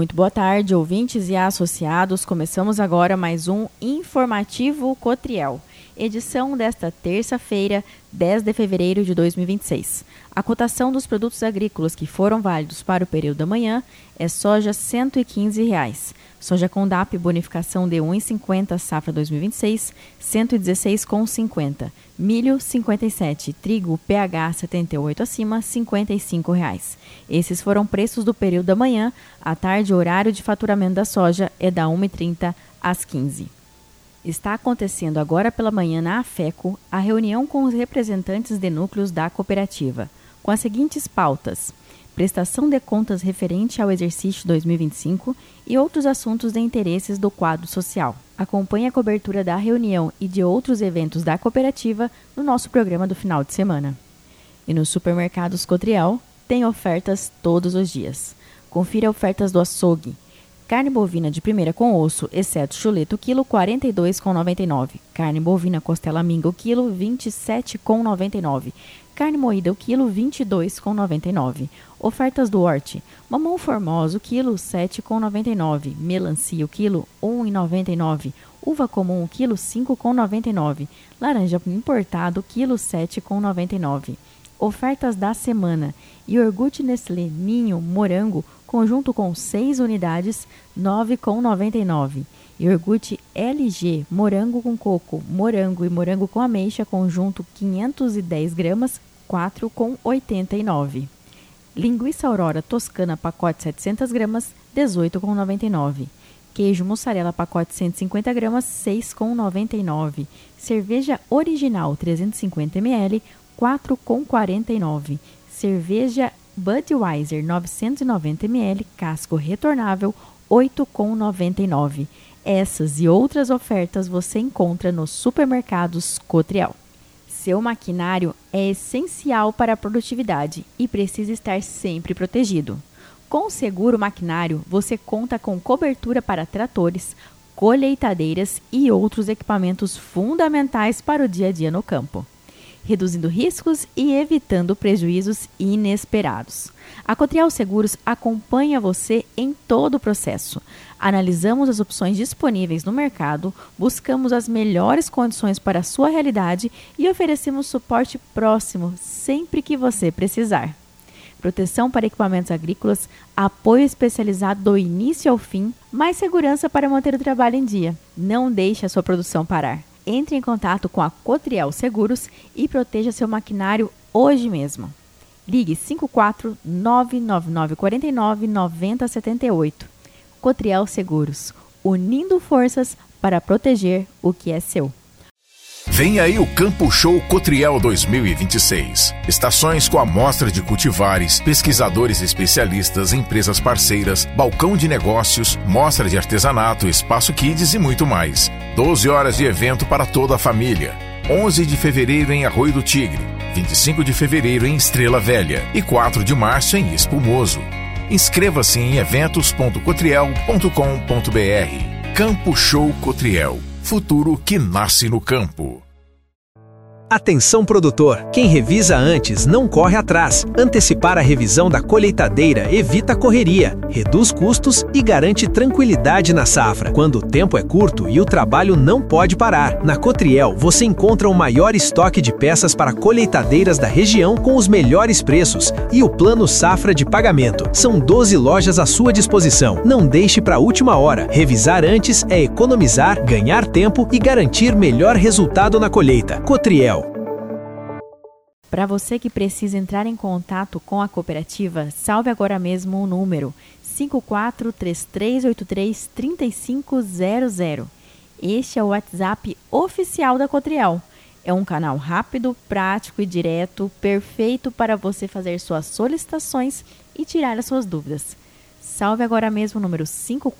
Muito boa tarde, ouvintes e associados. Começamos agora mais um Informativo Cotriel, edição desta terça-feira, 10 de fevereiro de 2026. A cotação dos produtos agrícolas que foram válidos para o período da manhã é soja R$ 115. Soja Condap, bonificação de 1,50, safra 2026, R$ 116,50. Milho, 57. Trigo, PH 78 acima, R$ 55. Esses foram preços do período da manhã. À tarde, o horário de faturamento da soja é da 1h30 às 15h. Está acontecendo agora pela manhã na AFECO a reunião com os representantes de núcleos da cooperativa, com as seguintes pautas: prestação de contas referente ao exercício 2025 e outros assuntos de interesses do quadro social. Acompanhe a cobertura da reunião e de outros eventos da cooperativa no nosso programa do final de semana. E nos supermercados Cotriel tem ofertas todos os dias. Confira ofertas do açougue. Carne bovina de primeira com osso, exceto chuleto, quilo, R$ 42,99. Carne bovina costela minga, o quilo, R$ 27,99. Carne moída, o quilo, R$ 22,99. Ofertas do horte. Mamão formoso, quilo, R$ 7,99. Melancia, o quilo, R$ 1,99. Uva comum, o quilo, R$ 5,99. Laranja importado, quilo, R$ 7,99. Ofertas da semana. Iogurte Nestlé Ninho Morango, conjunto com 6 unidades, R$ 9,99. Iogurte LG Morango com coco, morango e morango com ameixa, conjunto 510 gramas, R$ 4,89. Linguiça Aurora Toscana, pacote 700 gramas, R$ 18,99. Queijo mussarela, pacote 150 gramas, R$ 6,99. Cerveja original 350 ml, R$ 4,49. Cerveja Budweiser 990 ml, casco retornável, R$ 8,99. Essas e outras ofertas você encontra nos supermercados Cotriel. Seu maquinário é essencial para a produtividade e precisa estar sempre protegido. Com o seguro maquinário, você conta com cobertura para tratores, colheitadeiras e outros equipamentos fundamentais para o dia a dia no campo, reduzindo riscos e evitando prejuízos inesperados. A Cotriel Seguros acompanha você em todo o processo. Analisamos as opções disponíveis no mercado, buscamos as melhores condições para a sua realidade e oferecemos suporte próximo sempre que você precisar. Proteção para equipamentos agrícolas, apoio especializado do início ao fim, mais segurança para manter o trabalho em dia. Não deixe a sua produção parar. Entre em contato com a Cotriel Seguros e proteja seu maquinário hoje mesmo. Ligue 54 999 49 9078. Cotriel Seguros, unindo forças para proteger o que é seu. Vem aí o Campo Show Cotriel 2026. Estações com amostra de cultivares, pesquisadores especialistas, empresas parceiras, balcão de negócios, mostra de artesanato, espaço kids e muito mais. 12 horas de evento para toda a família. 11 de fevereiro em Arroio do Tigre, 25 de fevereiro em Estrela Velha e 4 de março em Espumoso. Inscreva-se em eventos.cotriel.com.br. Campo Show Cotriel. Futuro que nasce no campo. Atenção produtor, quem revisa antes não corre atrás. Antecipar a revisão da colheitadeira evita correria, reduz custos e garante tranquilidade na safra, quando o tempo é curto e o trabalho não pode parar. Na Cotriel você encontra o maior estoque de peças para colheitadeiras da região com os melhores preços e o plano safra de pagamento. São 12 lojas à sua disposição. Não deixe para a última hora. Revisar antes é economizar, ganhar tempo e garantir melhor resultado na colheita. Cotriel. Para você que precisa entrar em contato com a cooperativa, salve agora mesmo o número 5433833500. Este é o WhatsApp oficial da Cotriel. É um canal rápido, prático e direto, perfeito para você fazer suas solicitações e tirar as suas dúvidas. Salve agora mesmo o número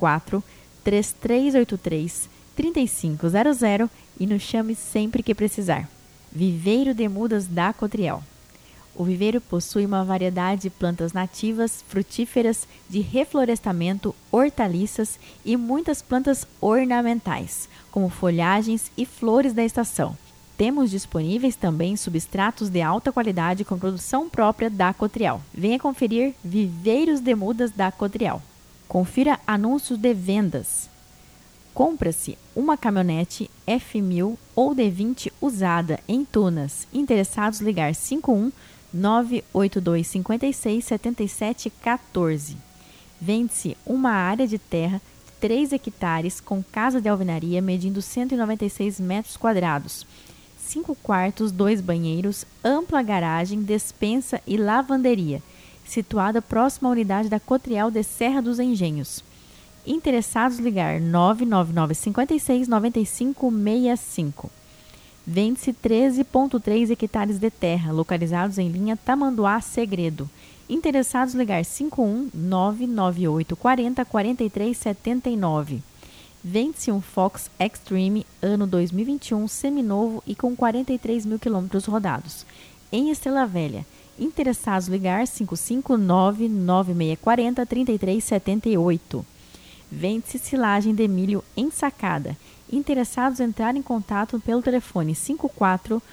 5433833500 e nos chame sempre que precisar. Viveiro de mudas da Cotriel. O viveiro possui uma variedade de plantas nativas, frutíferas, de reflorestamento, hortaliças e muitas plantas ornamentais, como folhagens e flores da estação. Temos disponíveis também substratos de alta qualidade com produção própria da Cotriel. Venha conferir Viveiros de Mudas da Cotriel. Confira anúncios de vendas. Compra-se uma caminhonete F1000 ou D20 usada em Tunas. Interessados ligar 51 982 56 77 14. Vende-se uma área de terra de 3 hectares com casa de alvenaria medindo 196 metros quadrados, 5 quartos, 2 banheiros, ampla garagem, despensa e lavanderia, situada próxima à unidade da Cotriel de Serra dos Engenhos. Interessados ligar 999 56 95 65. Vende-se 13,3 hectares de terra, localizados em linha Tamanduá Segredo. Interessados ligar 51 998 40 43 79. Vende-se um Fox Extreme ano 2021 seminovo e com 43 mil quilômetros rodados, em Estrela Velha. Interessados ligar 559 9640 33 78. Vende-se silagem de milho ensacada. Interessados entrar em contato pelo telefone 54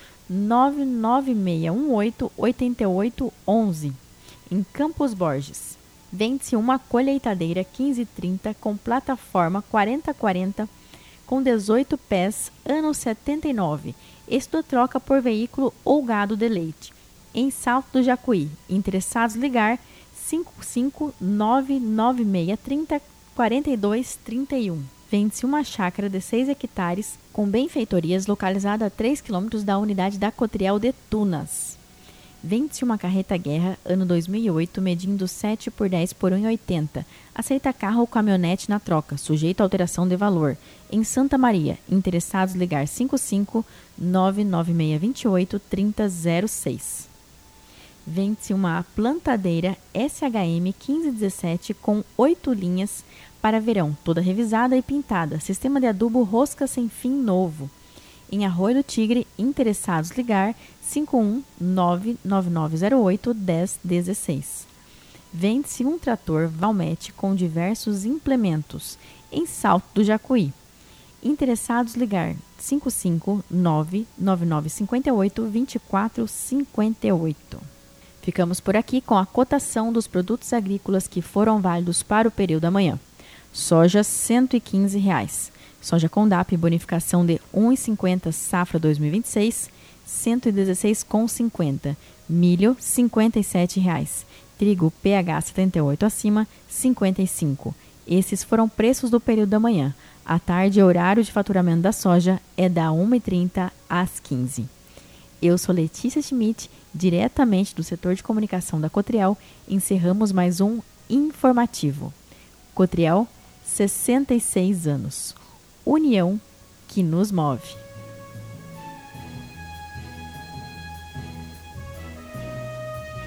99618 8811, em Campos Borges. Vende-se uma colheitadeira 1530 com plataforma 4040 com 18 pés, ano 79. Isto troca por veículo ou gado de leite, em Salto do Jacuí. Interessados ligar 5599630 4231. Vende-se uma chácara de 6 hectares com benfeitorias localizada a 3 km da unidade da Cotriel de Tunas. Vende-se uma carreta guerra ano 2008 medindo 7 por 10 por 1,80. Aceita carro ou caminhonete na troca, sujeito a alteração de valor. Em Santa Maria. Interessados ligar 55 99628 3006. Vende-se uma plantadeira SHM 1517 com 8 linhas para verão, toda revisada e pintada. Sistema de adubo rosca sem fim novo. Em Arroio do Tigre, interessados ligar 51 99908 1016. Vende-se um trator Valmete com diversos implementos. Em Salto do Jacuí. Interessados ligar 55 99958 2458. Ficamos por aqui com a cotação dos produtos agrícolas que foram válidos para o período da manhã. Soja, R$ 115. Soja Condap, bonificação de 1,50 safra 2026, R$ 116,50. Milho, R$ 57. Trigo pH 78 acima, R$ 55. Esses foram preços do período da manhã. À tarde, o horário de faturamento da soja é da 1h30 às 15h. Eu sou Letícia Schmidt, diretamente do setor de comunicação da Cotriel. Encerramos mais um informativo. Cotriel, 66 anos. União que nos move.